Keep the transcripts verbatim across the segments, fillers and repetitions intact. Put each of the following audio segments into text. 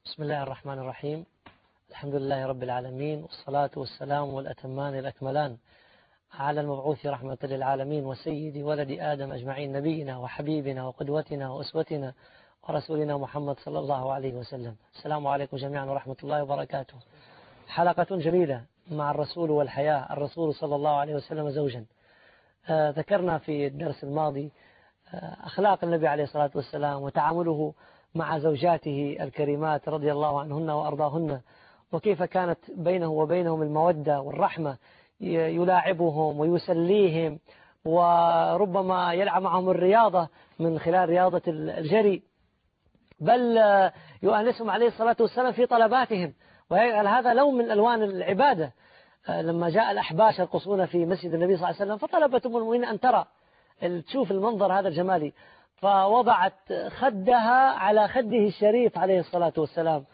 بسم الله الرحمن الرحيم. الحمد لله رب العالمين، والصلاة والسلام والأتمان الأكملان على المبعوث رحمة للعالمين وسيد ولد آدم أجمعين، نبينا وحبيبنا وقدوتنا وأسوتنا ورسولنا محمد صلى الله عليه وسلم. السلام عليكم جميعا ورحمة الله وبركاته. حلقة جميلة مع الرسول والحياة، الرسول صلى الله عليه وسلم زوجا. آه ذكرنا في الدرس الماضي آه أخلاق النبي عليه الصلاة والسلام وتعامله مع زوجاته الكريمات رضي الله عنهن وأرضاهن، وكيف كانت بينه وبينهم المودة والرحمة، يلاعبهم ويسليهم وربما يلعب معهم الرياضة من خلال رياضة الجري، بل يؤنسهم عليه الصلاة والسلام في طلباتهم، ويجعل هذا لون من ألوان العبادة. لما جاء الأحباش يرقصون في مسجد النبي صلى الله عليه وسلم فطلبت أم المؤمنين أن ترى تشوف المنظر هذا الجمالي، فوضعت خدها على خده الشريف عليه الصلاة والسلام،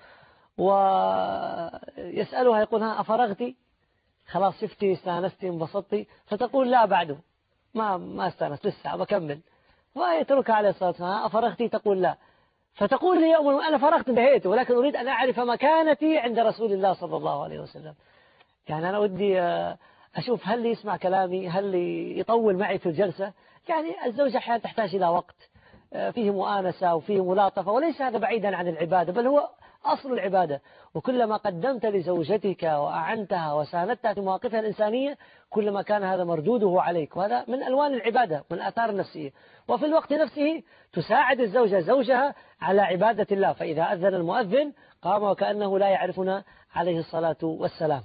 ويسألها يقول ها أفرغتي؟ خلاص شفتي استانستي انبسطتي؟ فتقول لا بعده، ما ما استانست لسه بكمل، ويتركها عليه الصلاة والسلام. أفرغتي؟ تقول لا، فتقول لي يوم أنا فرغت انتهيت، ولكن أريد أن أعرف مكانتي عند رسول الله صلى الله عليه وسلم. يعني أنا ودي أشوف هل يسمع كلامي، هل يطول معي في الجلسة. يعني الزوجة أحيانا تحتاج إلى وقت فيه مؤانسة وفيه ملاطفة، وليس هذا بعيدا عن العبادة، بل هو أصل العبادة. وكلما قدمت لزوجتك وأعنتها وساندتها في مواقفها الإنسانية كلما كان هذا مردوده عليك، وهذا من ألوان العبادة، من آثار النفسية. وفي الوقت نفسه تساعد الزوجة زوجها على عبادة الله، فإذا أذن المؤذن قام وكأنه لا يعرفنا عليه الصلاة والسلام.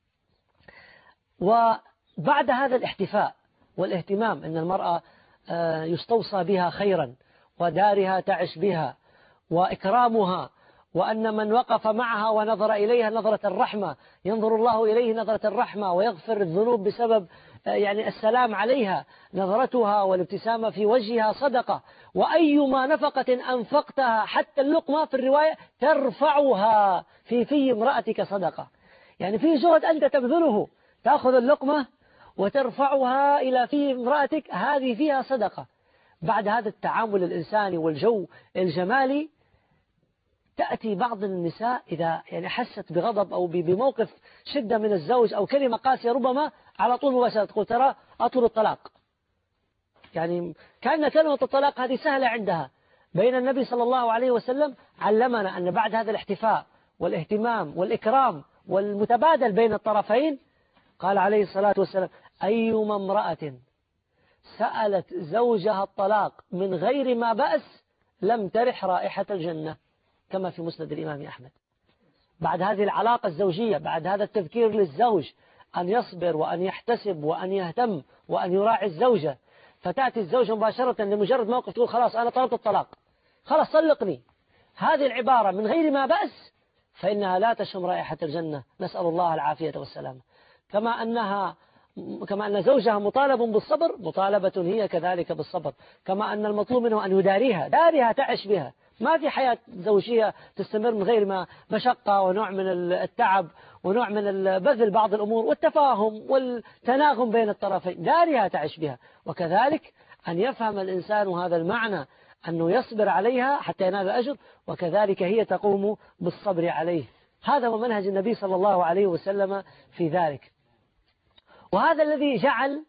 وبعد هذا الاحتفاء والاهتمام أن المرأة يستوصى بها خيرا، ودارها تعش بها، وإكرامها، وأن من وقف معها ونظر إليها نظرة الرحمة ينظر الله إليه نظرة الرحمة، ويغفر الذنوب بسبب يعني السلام عليها. نظرتها والابتسامة في وجهها صدقة، وأيما نفقة أنفقتها حتى اللقمة في الرواية ترفعها في في امرأتك صدقة. يعني في جهد أنت تبذله، تأخذ اللقمة وترفعها إلى في امرأتك، هذه فيها صدقة. بعد هذا التعامل الإنساني والجو الجمالي تأتي بعض النساء إذا يعني حست بغضب أو بموقف شدة من الزوج أو كلمة قاسية ربما على طول مباشرة تقول ترى أطلب الطلاق. يعني كأن كلمة الطلاق هذه سهلة عندها، بين النبي صلى الله عليه وسلم علمنا أن بعد هذا الاحتفاء والاهتمام والإكرام والمتبادل بين الطرفين قال عليه الصلاة والسلام أيما امرأة سألت زوجها الطلاق من غير ما بأس لم ترح رائحة الجنة، كما في مسند الإمام أحمد. بعد هذه العلاقة الزوجية، بعد هذا التذكير للزوج أن يصبر وأن يحتسب وأن يهتم وأن يراعي الزوجة، فتأتي الزوجة مباشرة لمجرد موقف تقول خلاص أنا طلبت الطلاق، خلاص طلقني، هذه العبارة من غير ما بأس فإنها لا تشم رائحة الجنة، نسأل الله العافية والسلامة. كما أنها كما أن زوجها مطالب بالصبر، مطالبة هي كذلك بالصبر. كما أن المطلوب منه أن يداريها، دارها تعش بها. ما في حياة زوجية تستمر من غير ما مشقة ونوع من التعب ونوع من بذل بعض الأمور والتفاهم والتناغم بين الطرفين، دارها تعش بها. وكذلك أن يفهم الإنسان هذا المعنى أنه يصبر عليها حتى ينال الأجر، وكذلك هي تقوم بالصبر عليه. هذا هو منهج النبي صلى الله عليه وسلم في ذلك. وهذا الذي جعل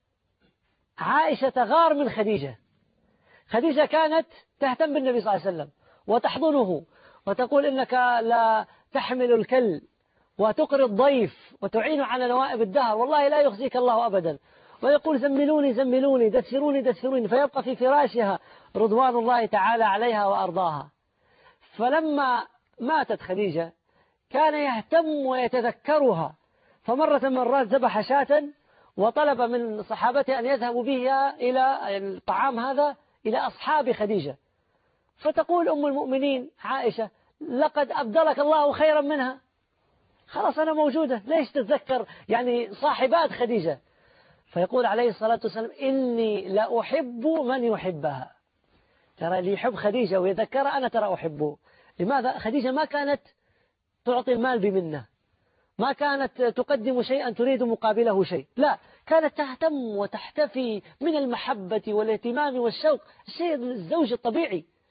عائشة غار من خديجة. خديجة كانت تهتم بالنبي صلى الله عليه وسلم وتحضنه وتقول إنك لا تحمل الكل وتقري الضيف وتعين على نوائب الدهر، والله لا يخزيك الله أبدا. ويقول زملوني زملوني دثروني دثروني، فيبقى في فراشها رضوان الله تعالى عليها وأرضاها. فلما ماتت خديجة كان يهتم ويتذكرها، فمرة من مرات ذبح شاة وطلب من صحابته أن يذهبوا بها إلى الطعام هذا إلى أصحاب خديجة. فتقول أم المؤمنين عائشة لقد أبدلك الله خيرا منها، خلاص أنا موجودة، ليش تتذكر يعني صاحبات خديجة؟ فيقول عليه الصلاة والسلام إني لا أحب من يحبها. ترى اللي يحب خديجة ويذكرها أنا ترى أحبه. لماذا؟ خديجة ما كانت تعطي المال بمنة، ما كانت تقدم شيئا تريد مقابله شيء، لا، كانت تهتم وتحتفي من المحبة والاهتمام والشوق، الشيء الزوج الطبيعي.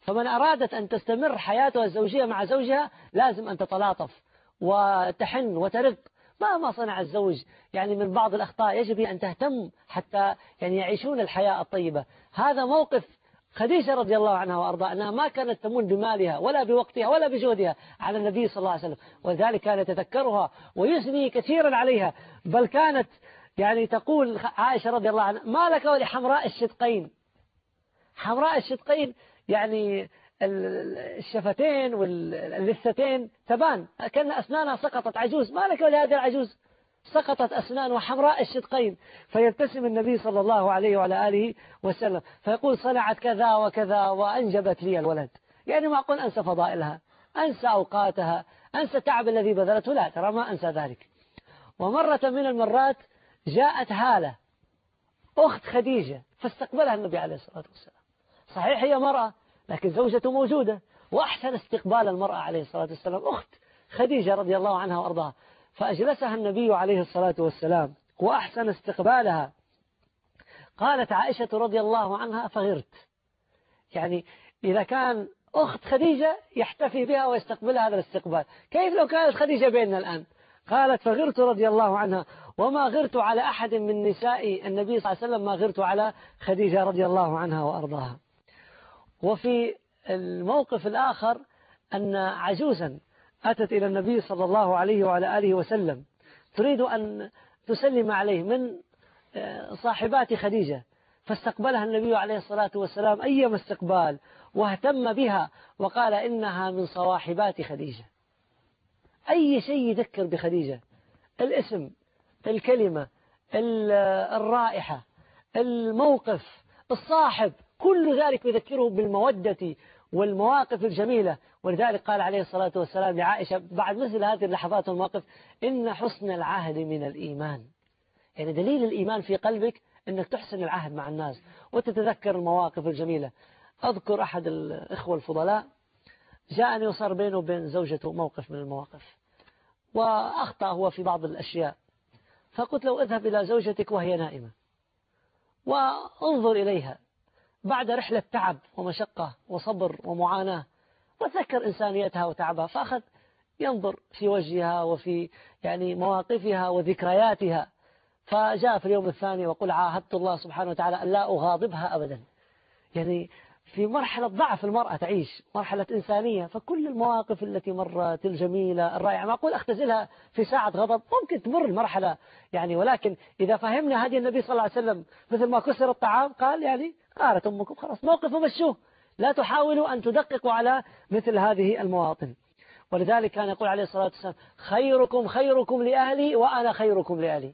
فمن أرادت أن تستمر حياتها الزوجية مع زوجها لازم أن تتلاطف وتحن وترق مهما صنع الزوج يعني من بعض الأخطاء، يجب أن تهتم حتى يعني يعيشون الحياة الطيبة. هذا موقف خديجة رضي الله عنها وأرضاها، أنها ما كانت تمن بمالها ولا بوقتها ولا بجهدها على النبي صلى الله عليه وسلم، ولذلك كان يتذكرها ويثني كثيرا عليها. بل كانت يعني تقول عائشة رضي الله عنها: ما لك ولحمراء الشدقين. حمراء الشدقين يعني الشفتين واللثتين تبان كأن أسنانها سقطت، عجوز، ما لك ولهذه العجوز سقطت أسنان حمراء الشدقين. فيبتسم النبي صلى الله عليه وعلى آله وسلم فيقول: صنعت كذا وكذا وأنجبت لي الولد. يعني ما أقول أنسى فضائلها، أنسى أوقاتها، أنسى التعب الذي بذلته، لا، ترى ما أنسى ذلك. ومرة من المرات جاءت هالة أخت خديجة فاستقبلها النبي عليه الصلاة والسلام. صحيح هي مرأة لكن زوجته موجودة، وأحسن استقبال المرأة عليه الصلاة والسلام أخت خديجة رضي الله عنها وأرضاها. فأجلسها النبي عليه الصلاة والسلام وأحسن استقبالها. قالت عائشة رضي الله عنها: فغرت. يعني إذا كان أخت خديجة يحتفي بها ويستقبلها هذا الاستقبال، كيف لو كانت خديجة بيننا الآن؟ قالت: فغرت رضي الله عنها، وما غرت على أحد من نساء النبي صلى الله عليه وسلم ما غرت على خديجة رضي الله عنها وأرضاها. وفي الموقف الآخر أن عجوزا أتت إلى النبي صلى الله عليه وعلى آله وسلم تريد أن تسلم عليه من صاحبات خديجة، فاستقبلها النبي عليه الصلاة والسلام أيما استقبال واهتم بها وقال: إنها من صواحبات خديجة. أي شيء يذكر بخديجة، الاسم، الكلمة، الرائحة، الموقف، الصاحب، كل ذلك يذكره بالمودة والمواقف الجميلة. ولذلك قال عليه الصلاة والسلام لعائشة بعد مثل هذه اللحظات والمواقف: إن حسن العهد من الإيمان. يعني دليل الإيمان في قلبك أنك تحسن العهد مع الناس وتتذكر المواقف الجميلة. أذكر أحد الإخوة الفضلاء جاءني وصار بينه وبين زوجته موقف من المواقف، وأخطأ هو في بعض الأشياء، فقلت له: اذهب إلى زوجتك وهي نائمة وانظر إليها بعد رحلة تعب ومشقة وصبر ومعاناة، وتذكر إنسانيتها وتعبها. فأخذ ينظر في وجهها وفي يعني مواقفها وذكرياتها. فجاء في اليوم الثاني وقل: عاهدت الله سبحانه وتعالى أن لا أغاضبها أبدا. يعني في مرحلة ضعف المرأة تعيش مرحلة إنسانية، فكل المواقف التي مرت الجميلة الرائعة، ما أقول أختزلها في ساعة غضب، ممكن تمر المرحلة يعني، ولكن إذا فهمنا هدي النبي صلى الله عليه وسلم مثل ما كسر الطعام قال: يعني قالت أمكم خلاص موقف ومشوه، لا تحاولوا أن تدققوا على مثل هذه المواطن. ولذلك كان يقول عليه الصلاة والسلام: خيركم خيركم لأهلي وأنا خيركم لأهلي.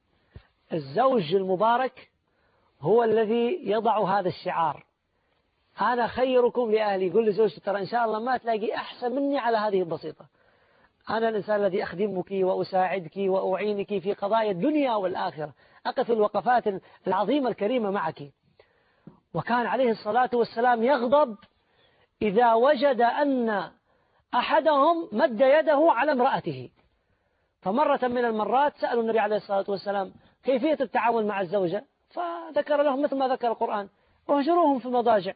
الزوج المبارك هو الذي يضع هذا الشعار: أنا خيركم لأهلي. يقول لزوجته: ترى إن شاء الله ما تلاقي أحسن مني على هذه البسيطة، أنا الإنسان الذي أخدمك وأساعدك وأعينك في قضايا الدنيا والآخرة، أقف الوقفات العظيمة الكريمة معك. وكان عليه الصلاة والسلام يغضب إذا وجد أن أحدهم مد يده على امرأته. فمرة من المرات سألوا النبي عليه الصلاة والسلام كيفية التعامل مع الزوجة، فذكر لهم مثل ما ذكر القرآن: واهجروهم في المضاجع،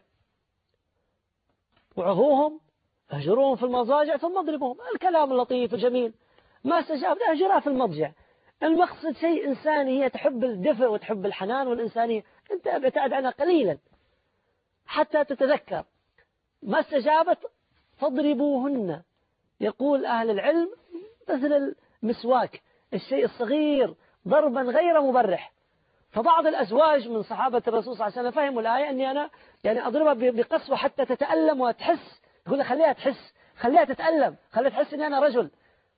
وعظوهم، اهجروهم في المضاجع ثم اضربوهم. الكلام اللطيف الجميل، ما استجاب اهجرها في المضجع. المقصد شيء إنساني، هي تحب الدفء وتحب الحنان والإنسانية، أنت ابتعد عنها قليلا حتى تتذكر. ما استجابت فاضربوهن. يقول أهل العلم مثل المسواك، الشيء الصغير ضربا غير مبرح. فبعض الأزواج من صحابة الرسول صلى الله عليه وسلم فهموا الآية أني أنا يعني أضربها بقسوة حتى تتألم وتحس. يقول خليها تحس، خليها تتألم، خليها تحس أني أنا رجل.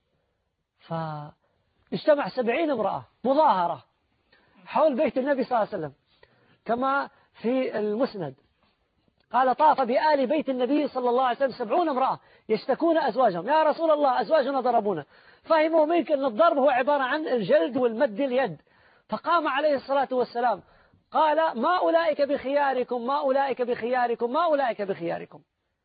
فاجتمع سبعين امرأة مظاهرة حول بيت النبي صلى الله عليه وسلم كما في المسند، قال: طاف بآل بيت النبي صلى الله عليه وسلم سبعون امرأة يشتكون أزواجهم: يا رسول الله أزواجنا ضربونا. فهموا منك أن الضرب هو عبارة عن الجلد والمد اليد. فقام عليه الصلاة والسلام قال: ما أولئك بخياركم، ما أولئك بخياركم، ما أولئك بخياركم.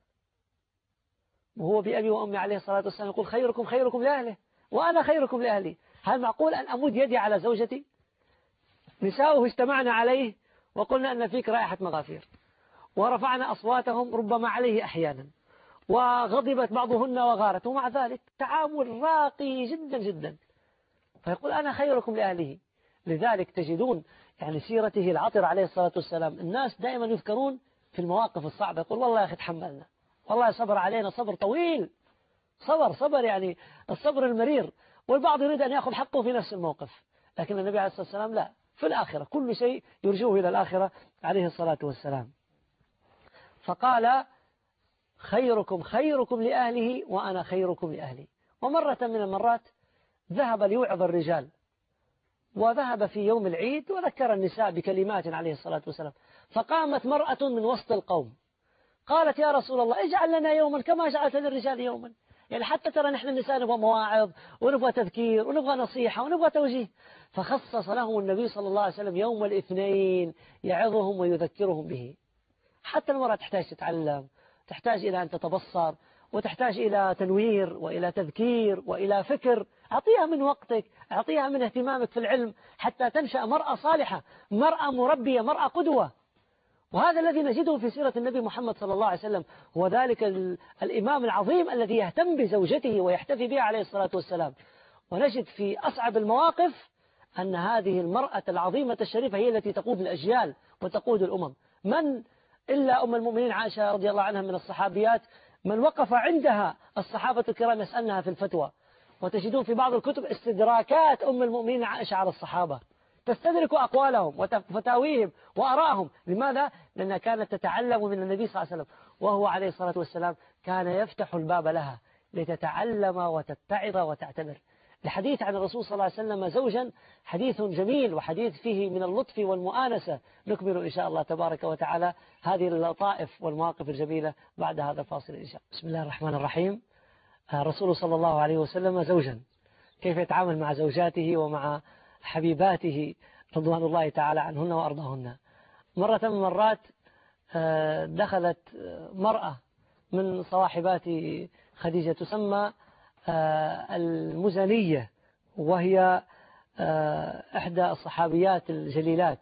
وهو بأبي وأمي عليه الصلاة والسلام يقول: خيركم خيركم لأهله وأنا خيركم لأهلي. هل معقول أن أمد يدي على زوجتي؟ نساؤه اجتمعنا عليه وقلنا أن فيك رائحة مغافير، ورفعنا أصواتهم ربما عليه أحيانا، وغضبت بعضهن وغارت، ومع ذلك تعامل راقي جدا جدا. فيقول أنا خيركم لأهله. لذلك تجدون يعني سيرته العطر عليه الصلاة والسلام الناس دائما يذكرون في المواقف الصعبة، يقول والله يا أخي تحملنا، والله صبر علينا صبر طويل، صبر صبر يعني الصبر المرير. والبعض يريد أن يأخذ حقه في نفس الموقف، لكن النبي عليه الصلاة والسلام لا، في الآخرة كل شيء يرجوه إلى الآخرة عليه الصلاة والسلام. فقال خيركم خيركم لأهله وأنا خيركم لأهلي. ومرة من المرات ذهب ليوعظ الرجال، وذهب في يوم العيد وذكر النساء بكلمات عليه الصلاة والسلام، فقامت مرأة من وسط القوم قالت يا رسول الله اجعل لنا يوما كما جعلت للرجال يوما، يعني حتى ترى نحن النساء نبغى مواعظ ونبغى تذكير ونبغى نصيحة ونبغى توجيه. فخصص لهم النبي صلى الله عليه وسلم يوم الاثنين يعظهم ويذكرهم به. حتى المرأة تحتاج تتعلم، تحتاج إلى أن تتبصر، وتحتاج إلى تنوير وإلى تذكير وإلى فكر. أعطيها من وقتك، أعطيها من اهتمامك في العلم حتى تنشأ مرأة صالحة، مرأة مربية، مرأة قدوة. وهذا الذي نجده في سيرة النبي محمد صلى الله عليه وسلم، هو ذلك الإمام العظيم الذي يهتم بزوجته ويحتفي بها عليه الصلاة والسلام. ونجد في أصعب المواقف أن هذه المرأة العظيمة الشريفة هي التي تقود الأجيال وتقود الأمم. من إلا أم المؤمنين عائشة رضي الله عنها من الصحابيات من وقف عندها الصحابة الكرام يسألنها في الفتوى. وتجدون في بعض الكتب استدراكات أم المؤمنين عائشة على الصحابة، تستدرك أقوالهم وفتاويهم وأراءهم. لماذا؟ لأنها كانت تتعلم من النبي صلى الله عليه وسلم، وهو عليه الصلاة والسلام كان يفتح الباب لها لتتعلم وتتعظ وتعتبر. الحديث عن الرسول صلى الله عليه وسلم زوجا حديث جميل وحديث فيه من اللطف والمؤانسة. نكمل إن شاء الله تبارك وتعالى هذه اللطائف والمواقف الجميلة بعد هذا الفاصل إن شاء الله. بسم الله الرحمن الرحيم. الرسول صلى الله عليه وسلم زوجا، كيف يتعامل مع زوجاته ومع حبيباته رضوان الله تعالى عنهن وأرضاهن. مرة من المرات دخلت مرأة من صواحبات خديجة تسمى المزنية، وهي إحدى الصحابيات الجليلات،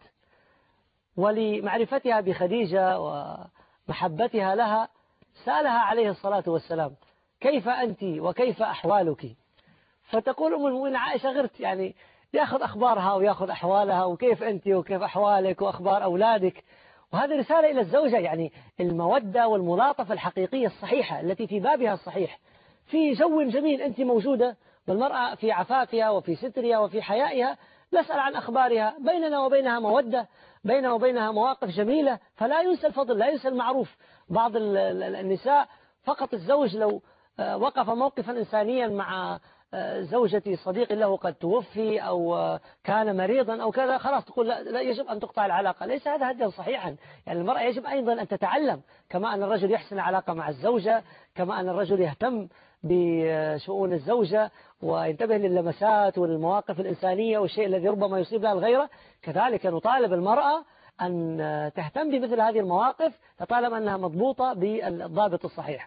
ولمعرفتها بخديجة ومحبتها لها سألها عليه الصلاة والسلام كيف أنت وكيف أحوالك؟ فتقول أم المؤمنين عائشة غرت، يعني يأخذ أخبارها ويأخذ أحوالها وكيف أنت وكيف أحوالك وأخبار أولادك. وهذه رسالة إلى الزوجة، يعني المودة والملاطفة الحقيقية الصحيحة التي في بابها الصحيح، في جو جميل أنت موجودة، والمرأة في عفافها وفي سترها وفي حيائها نسأل عن أخبارها، بيننا وبينها مودة، بيننا وبينها مواقف جميلة، فلا ينسى الفضل لا ينسى المعروف. بعض النساء فقط الزوج لو وقف موقفا إنسانيا مع زوجتي صديق له قد توفي أو كان مريضا أو كذا، خلاص تقول لا, لا يجب أن تقطع العلاقة. ليس هذا هديا صحيحا. يعني المرأة يجب أيضا أن تتعلم، كما أن الرجل يحسن العلاقة مع الزوجة، كما أن الرجل يهتم بشؤون الزوجة وينتبه للمسات والمواقف الإنسانية والشيء الذي ربما يصيب لها الغيرة، كذلك نطالب المرأة أن تهتم بمثل هذه المواقف لطالما أنها مضبوطة بالضابط الصحيح.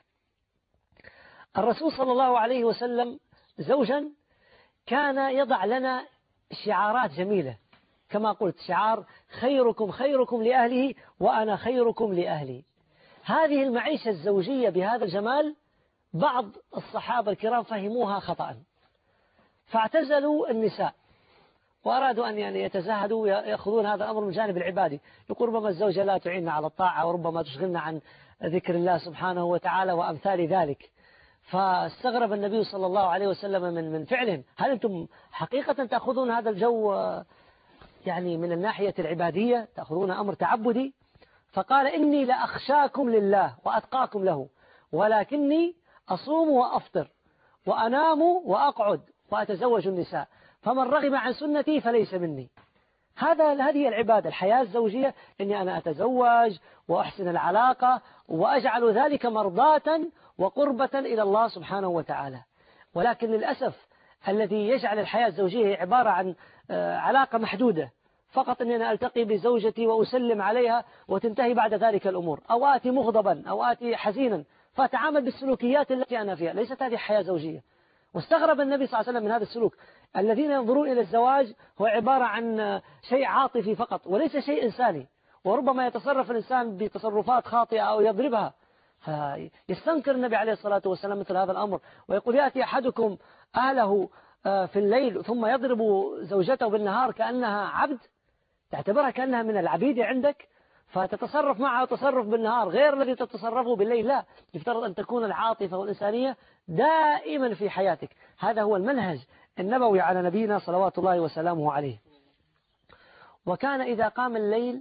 الرسول صلى الله عليه وسلم زوجا كان يضع لنا شعارات جميلة، كما قلت شعار خيركم خيركم لأهله وأنا خيركم لأهلي. هذه المعيشة الزوجية بهذا الجمال بعض الصحابة الكرام فهموها خطأ، فاعتزلوا النساء وأرادوا أن يعني يتزاهدوا يأخذون هذا الأمر من جانب العبادي. يقول ربما الزوجة لا تعيننا على الطاعة وربما تشغلنا عن ذكر الله سبحانه وتعالى وأمثال ذلك. فاستغرب النبي صلى الله عليه وسلم من من فعلهم. هل أنتم حقيقة تأخذون هذا الجو يعني من الناحية العبادية، تأخذون أمر تعبدي؟ فقال إني لأخشاكم لله وأتقاكم له، ولكني أصوم وأفطر وأنام وأقعد وأتزوج النساء، فمن رغب عن سنتي فليس مني. هذا هذه العبادة الحياة الزوجية، إني أنا أتزوج وأحسن العلاقة وأجعل ذلك مرضاة وقربة إلى الله سبحانه وتعالى. ولكن للأسف الذي يجعل الحياة الزوجية عبارة عن علاقة محدودة، فقط أني أنا ألتقي بزوجتي وأسلم عليها وتنتهي بعد ذلك الأمور، أو آتي مغضبا أو آتي حزينا فأتعامل بالسلوكيات التي أنا فيها. ليست هذه حياة زوجية. واستغرب النبي صلى الله عليه وسلم من هذا السلوك. الذين ينظرون إلى الزواج هو عبارة عن شيء عاطفي فقط وليس شيء إنساني. وربما يتصرف الإنسان بتصرفات خاطئة أو يضربها. فيستنكر النبي عليه الصلاة والسلام مثل هذا الأمر، ويقول يأتي أحدكم أهله في الليل ثم يضرب زوجته بالنهار كأنها عبد، تعتبرها كأنها من العبيد عندك، فتتصرف معها تصرف بالنهار غير الذي تتصرفه بالليل. لا، يفترض أن تكون العاطفة والإنسانية دائما في حياتك. هذا هو المنهج النبوي على نبينا صلوات الله وسلامه عليه. وكان إذا قام الليل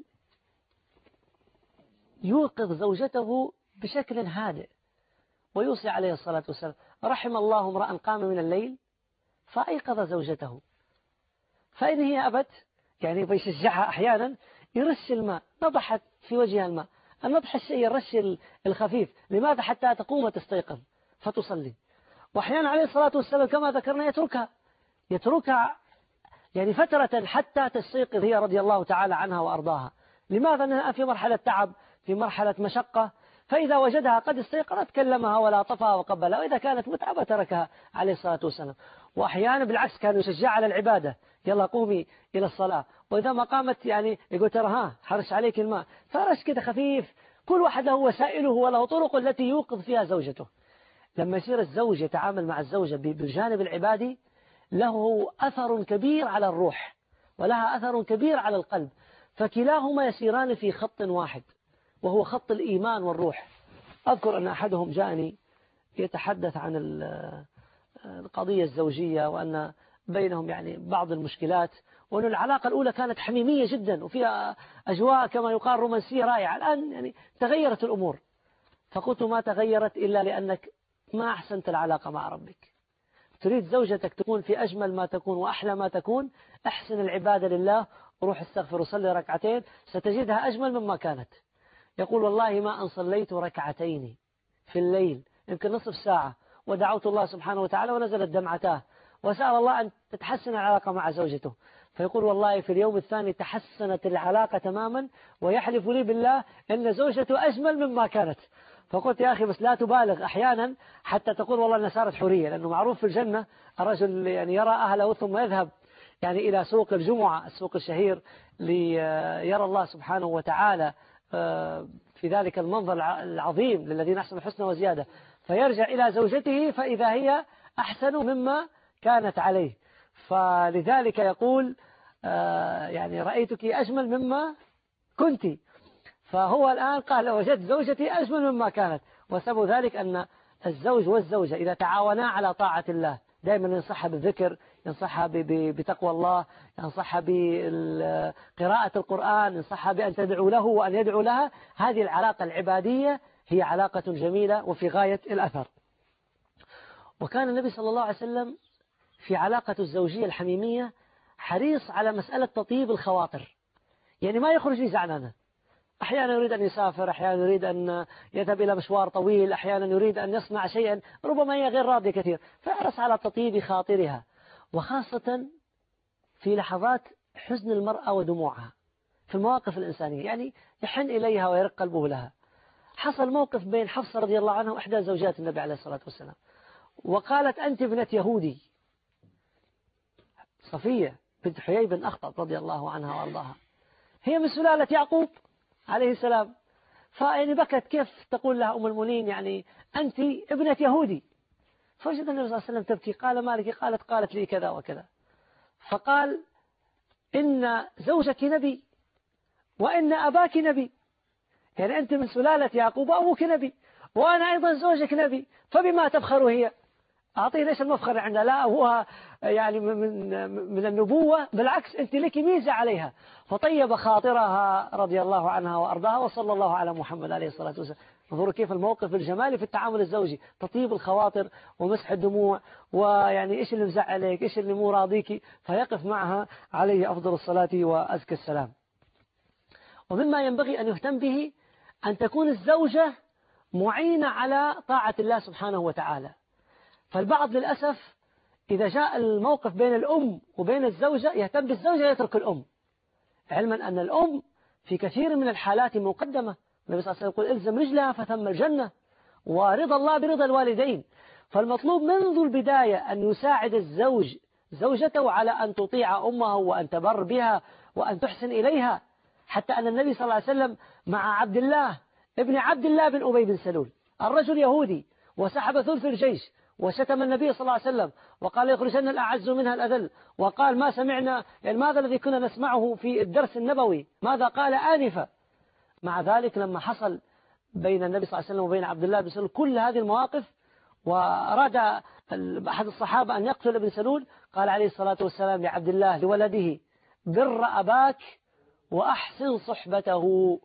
يوقظ زوجته بشكل هادئ، ويوصي عليه الصلاة والسلام: رحم الله امرأ قام من الليل فأيقظ زوجته، فإن هي أبت، يعني بيشجعها أحيانا، يرش الماء، نضحت في وجهها الماء، النضح الشيء الرش الخفيف، لماذا؟ حتى تقوم وتستيقظ فتصلي. وأحيانا عليه الصلاة والسلام كما ذكرنا يتركها يتركها يعني فترة حتى تستيقظ هي رضي الله تعالى عنها وأرضاها. لماذا؟ أنها في مرحلة تعب، في مرحلة مشقة، فإذا وجدها قد استيقظت كلمها ولا طفها وقبلها، وإذا كانت متعبة تركها عليه الصلاة والسلام. وأحيانا بالعكس كانوا يشجع على العبادة: يلا قومي إلى الصلاة. وإذا ما قامت يعني يقول: ترى ها حرش عليك الماء، فرش كده خفيف. كل واحد له وسائله وله طرق التي يوقظ فيها زوجته. لما يصير الزوج يتعامل مع الزوجة بالجانب العبادي له أثر كبير على الروح، ولها أثر كبير على القلب، فكلاهما يسيران في خط واحد، وهو خط الإيمان والروح. أذكر أن أحدهم جاءني يتحدث عن القضية الزوجية، وأن بينهم يعني بعض المشكلات، وأن العلاقة الأولى كانت حميمية جدا وفيها أجواء كما يقال رومانسية رائعة. الآن يعني تغيرت الأمور. فقلت: ما تغيرت إلا لأنك ما أحسنت العلاقة مع ربك. تريد زوجتك تكون في أجمل ما تكون وأحلى ما تكون، أحسن العبادة لله، وروح استغفر وصلي ركعتين، ستجدها أجمل مما كانت. يقول: والله ما أن صليت ركعتين في الليل يمكن نصف ساعة، ودعوت الله سبحانه وتعالى ونزلت دمعتاه، وسأل الله أن تتحسن العلاقة مع زوجته. فيقول: والله في اليوم الثاني تحسنت العلاقة تماما، ويحلف لي بالله أن زوجته أجمل مما كانت. فقلت: يا أخي بس لا تبالغ أحيانا حتى تقول والله أنها صارت حورية، لأنه معروف في الجنة الرجل يعني يرى أهله ثم يذهب يعني إلى سوق الجمعة، السوق الشهير، ليرى الله سبحانه وتعالى في ذلك المنظر العظيم للذين أحسنوا الحسنى وزيادة، فيرجع إلى زوجته فإذا هي أحسن مما كانت عليه. فلذلك يقول: يعني رأيتك أجمل مما كنت. فهو الآن قال: وجدت زوجتي أجمل مما كانت. وسبب ذلك أن الزوج والزوجة إذا تعاونا على طاعة الله دائما ينصحها بالذكر، ينصحها بتقوى الله، ينصحها بقراءة القرآن، ينصحها بأن تدعو له وأن يدعو لها. هذه العلاقة العبادية هي علاقة جميلة وفي غاية الأثر. وكان النبي صلى الله عليه وسلم في علاقة الزوجية الحميمية حريص على مسألة تطيب الخواطر، يعني ما يخرج لي زعلانة. أحيانا يريد أن يسافر، أحيانا يريد أن يذهب إلى مشوار طويل، أحيانا يريد أن يصنع شيئا ربما هي غير راضية كثير، فيحرص على تطيب خاطرها، وخاصة في لحظات حزن المرأة ودموعها في المواقف الإنسانية، يعني يحن إليها ويرق قلبه لها. حصل موقف بين حفصة رضي الله عنها وإحدى زوجات النبي عليه الصلاة والسلام، وقالت: أنت ابنة يهودي. صفية بنت حيي بن أخطب رضي الله عنها وأرضاها، هي من سلالة يعقوب عليه السلام، فيعني بكت: كيف تقول لها أم المؤمنين يعني أنت ابنة يهودي؟ فوجد النبي صلى الله عليه وسلم تبكي. قال: ما لك؟ قالت: قالت لي كذا وكذا. فقال: إن زوجك نبي وإن أباك نبي، يعني أنت من سلالة يعقوب وأبوك نبي، وأنا أيضا زوجك نبي، فبما تفخر هي؟ أعطيه ليش المفخر عندها؟ لا هو يعني من من النبوة، بالعكس أنت لك ميزة عليها. فطيب خاطرها رضي الله عنها وأرضاها، وصلى الله على محمد عليه الصلاة والسلام. انظروا كيف الموقف الجمالي في التعامل الزوجي، تطيب الخواطر ومسح الدموع، ويعني إيش اللي مزعلك، إيش اللي مو راضيك، فيقف معها عليه أفضل الصلاة وأزكى السلام. ومما ينبغي أن يهتم به أن تكون الزوجة معينة على طاعة الله سبحانه وتعالى. فالبعض للأسف إذا جاء الموقف بين الأم وبين الزوجة يهتم بالزوجة يترك الأم، علما أن الأم في كثير من الحالات مقدمة. النبي صلى الله عليه وسلم يقول: إلزم رجلها فثم الجنة، ورضا الله برضا الوالدين. فالمطلوب منذ البداية أن يساعد الزوج زوجته على أن تطيع أمه وأن تبر بها وأن تحسن إليها. حتى أن النبي صلى الله عليه وسلم مع عبد الله ابن عبد الله بن أبي بن سلول، الرجل يهودي وسحب ثلث الجيش وشتم النبي صلى الله عليه وسلم وقال يخرجن الأعز منها الأذل، وقال ما سمعنا، يعني ماذا الذي كنا نسمعه في الدرس النبوي، ماذا قال آنفا. مع ذلك لما حصل بين النبي صلى الله عليه وسلم وبين عبد الله بن سلول كل هذه المواقف، وأراد أحد الصحابة أن يقتل ابن سلول، قال عليه الصلاة والسلام لعبد الله لولده بر أباك وأحسن صحبته.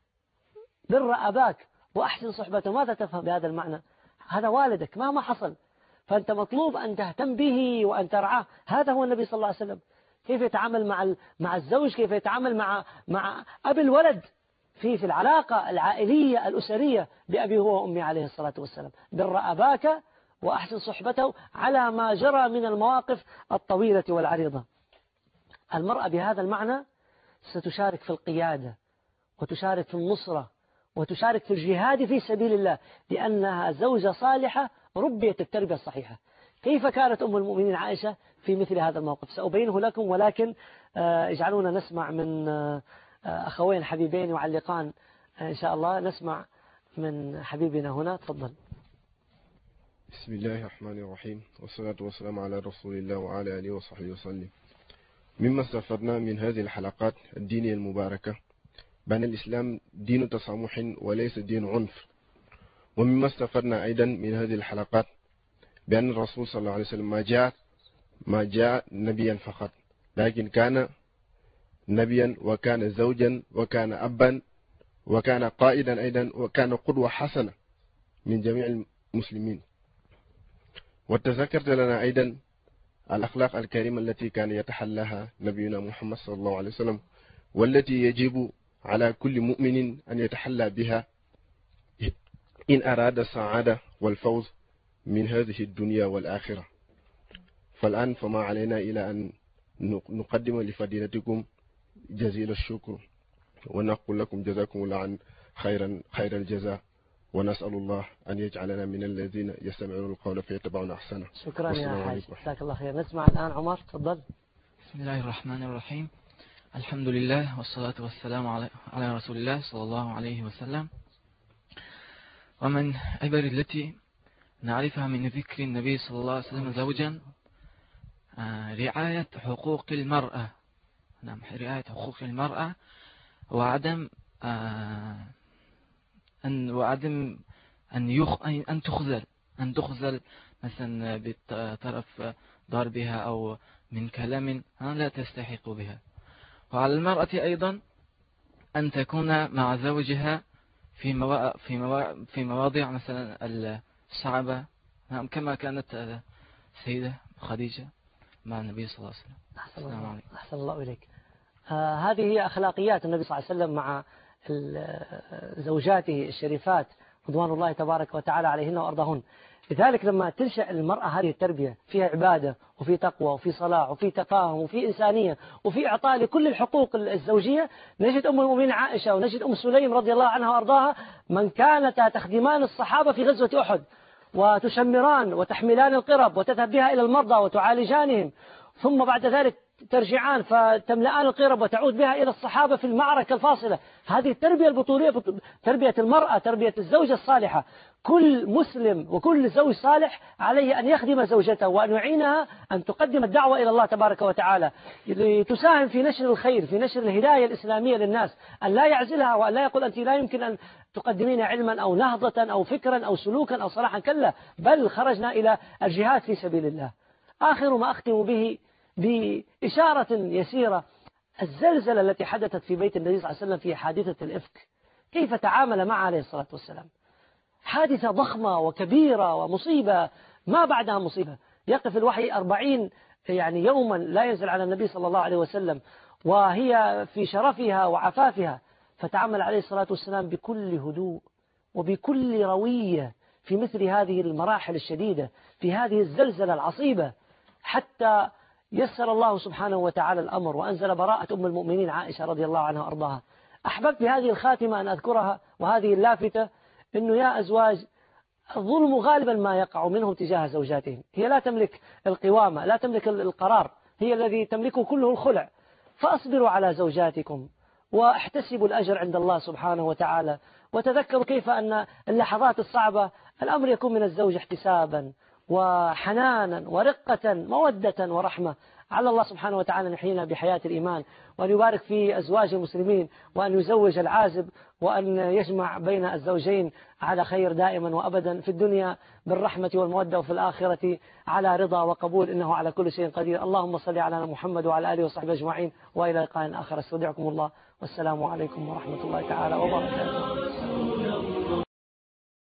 بر أباك وأحسن صحبته، ماذا تفهم بهذا المعنى؟ هذا والدك مهما حصل، فأنت مطلوب أن تهتم به وأن ترعاه. هذا هو النبي صلى الله عليه وسلم، كيف يتعامل مع مع الزوج، كيف يتعامل مع مع أبي الولد في في العلاقة العائلية الأسرية بأبي هو وأمي عليه الصلاة والسلام. بر أباك وأحسن صحبته على ما جرى من المواقف الطويلة والعريضة. المرأة بهذا المعنى ستشارك في القيادة وتشارك في النصرة وتشارك في الجهاد في سبيل الله، لأنها زوجة صالحة ربيت التربية الصحيحة. كيف كانت أم المؤمنين عائشة في مثل هذا الموقف سأبينه لكم، ولكن اجعلونا نسمع من أخوين حبيبين يعلقان إن شاء الله. نسمع من حبيبنا هنا، تفضل. بسم الله الرحمن الرحيم، والصلاة والسلام على رسول الله وعلى آله وصحبه وسلم. مما استفدنا من هذه الحلقات الدينية المباركة بأن الإسلام دين تسامح وليس دين عنف. ومما استفدنا أيضا من هذه الحلقات بأن الرسول صلى الله عليه وسلم ما جاء ما جاء نبيا فقط، لكن كان نبيا وكان زوجا وكان أبا وكان قائدا أيضا وكان قدوة حسنة من جميع المسلمين. وتذكرت لنا أيضا الأخلاق الكريمة التي كان يتحلاها نبينا محمد صلى الله عليه وسلم، والتي يجب على كل مؤمن أن يتحلى بها إن أراد السعادة والفوز من هذه الدنيا والآخرة. فالآن فما علينا إلى أن نقدم لفضيلتكم جزيل الشكر ونقول لكم جزاكم الله عن خيرا خير الجزاء، ونسأل الله أن يجعلنا من الذين يستمعون القول فيتبعون أحسنه. شكرا يا حاج، جزاك الله خير. نسمع الآن عمر، تفضل. بسم الله الرحمن الرحيم، الحمد لله والصلاة والسلام على على رسول الله صلى الله عليه وسلم. ومن عبر التي نعرفها من ذكر النبي صلى الله عليه وسلم زوجا رعاية حقوق المرأة، نعم رعاية حقوق المرأة وعدم أن وعدم أن يخ أن تخذل أن تخذل مثلا بطرف ضربها أو من كلام لا تستحق بها. وعلى المرأة أيضا أن تكون مع زوجها في موا... في موا... في مواضع مثلا الصعبة، نعم كما كانت السيدة خديجة مع النبي صلى الله عليه وسلم. أحسن الله, أحسن الله إليك. آه هذه هي أخلاقيات النبي صلى الله عليه وسلم مع زوجاته الشريفات رضوان الله تبارك وتعالى عليهن وأرضاهن. لذلك لما تنشأ المرأة هذه التربية فيها عبادة وفي تقوى وفي صلاح وفي تفاهم وفي إنسانية وفي إعطاء لكل الحقوق الزوجية، نجد أم المؤمنين عائشة ونجد أم سليم رضي الله عنها وأرضاها من كانتا تخدمان الصحابة في غزوة أحد وتشمران وتحملان القرب وتذهب بها إلى المرضى وتعالجانهم، ثم بعد ذلك ترجعان فتملأان القرب وتعود بها إلى الصحابة في المعركة الفاصلة. هذه التربية البطولية، تربية المرأة، تربية الزوجة الصالحة. كل مسلم وكل زوج صالح عليه أن يخدم زوجته وأن يعينها أن تقدم الدعوة إلى الله تبارك وتعالى، لتساهم في نشر الخير، في نشر الهداية الإسلامية للناس، أن لا يعزلها وأن لا يقول أنت لا يمكن أن تقدمين علما أو نهضة أو فكرا أو سلوكا أو صلاحا، كلا، بل خرجنا إلى الجهاد في سبيل الله. آخر ما أختم به بإشارة يسيرة، الزلزلة التي حدثت في بيت النبي صلى الله عليه وسلم في حادثة الإفك، كيف تعامل معها عليه الصلاة والسلام. حادثة ضخمة وكبيرة ومصيبة ما بعدها مصيبة. يقف الوحي أربعين يعني يوما لا ينزل على النبي صلى الله عليه وسلم وهي في شرفها وعفافها، فتعامل عليه الصلاة والسلام بكل هدوء وبكل روية في مثل هذه المراحل الشديدة، في هذه الزلزلة العصيبة، حتى يسر الله سبحانه وتعالى الأمر وأنزل براءة أم المؤمنين عائشة رضي الله عنها وأرضاها. أحببت بهذه الخاتمة أن أذكرها وهذه اللافتة، إنه يا أزواج الظلم غالبا ما يقع منهم تجاه زوجاتهم. هي لا تملك القوامة، لا تملك القرار، هي الذي تملكه كله الخلع. فأصبروا على زوجاتكم واحتسبوا الأجر عند الله سبحانه وتعالى. وتذكروا كيف أن اللحظات الصعبة الأمر يكون من الزوج احتسابا وحنانا ورقة مودة ورحمة. على الله سبحانه وتعالى أن يحيينا بحياة الإيمان، وأن يبارك في أزواج المسلمين، وأن يزوج العازب، وأن يجمع بين الزوجين على خير دائما وأبدا في الدنيا بالرحمة والمودة، وفي الآخرة على رضا وقبول، إنه على كل شيء قدير. اللهم صل على محمد وعلى آله وصحبه أجمعين، وإلى لقاء آخر. استودعكم الله، والسلام عليكم ورحمة الله تعالى وبركاته.